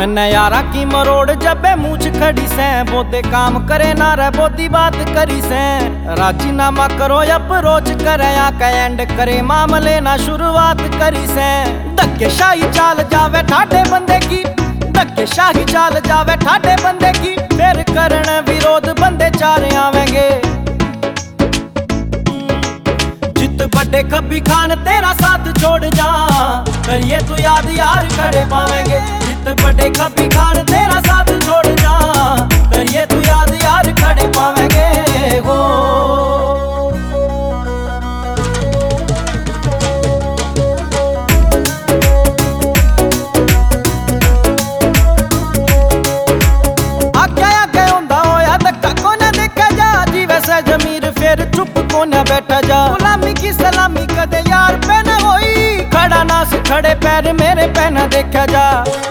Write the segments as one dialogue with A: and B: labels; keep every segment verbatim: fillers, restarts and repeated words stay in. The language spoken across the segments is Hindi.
A: मैंने यारा की मरोड़ जबे मूछ खड़ी से, बोते काम करे ना रे बोती बात करी से। राजीनामा करो अप्रोच करे या एंड करे मामले ना शुरुआत करी से। धक्के शाही चाल जावे ठाडे बंदे की, धक्के शाही चाल जावे ठाडे बंदे की, फिर करण विरोध बंदे चार आवेंगे। जित बड़े कभी खान तेरा साथ छोड़ जा, करिए तू याद यार खड़े पावेंगे। जित बड़े कभी खान तेरा साथ छोड़ जा, करिए तू याद यार खड़े पावेंगे हो। आगे आगे होंदा होया धक्का को ना देखा जा, जी वैसे जमीर फिर चुप को ना बैठा जा। गुलामी की सलामी कदे यार पे न होई, खड़ा नास खड़े पैर मेरे पे न देखा जा।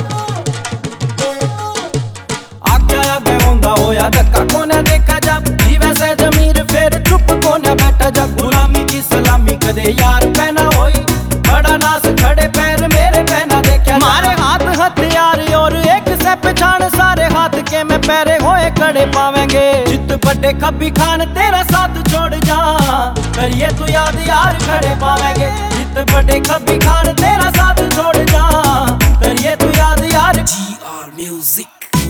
A: आगे आगे होंदा होया धक्का को ना देखा जा, जी वैसे जमीर फिर चुप को ना बैठा जा। गुलामी की सलामी कदे यार पे न होई, खड़ा नास खड़े पैर मेरे पे न देखा जा। मारे हाथ हथियार और एक से पहचान, सारे हाथ के में पैरे होए खड़े पावेंगे। जित बड़े कभी खान तेरा साथ छोड़ जा, करिए तू याद यार खड़े पावेंगे। जित बड़े कभी खान तेरा साथ छोड़ जा, करिए तू याद यार। जी आर म्यूजिक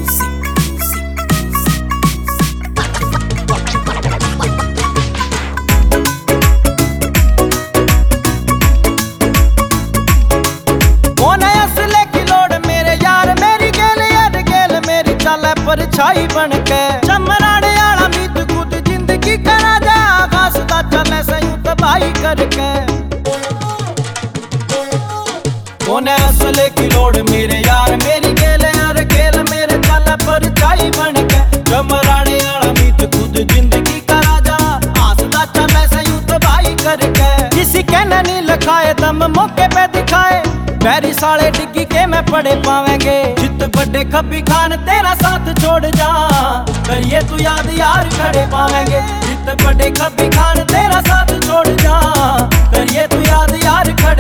A: परछाई बन के चमराने आला मीत खुद जिंदगी करा जा, आकाश का चले सयूं तबाही करके। कोने असले की लोड़ मेरे यार मेरी गेले यार गेल मेरे चले परछाई बन के। चमराने आला मीत खुद जिंदगी करा जा, आकाश का चले सयूं तबाही करके। किसी के नहीं लखाए दम मौके पे दिखाए, पैरी साले डिग्गी के में पड़े पावेंगे। जित बड़े कभी खान तेरा साथ छोड़ जा, करिए तू याद यार खड़े पावेंगे। जित बड़े कभी खान तेरा साथ छोड़ जा, करिए तू याद यार खड़े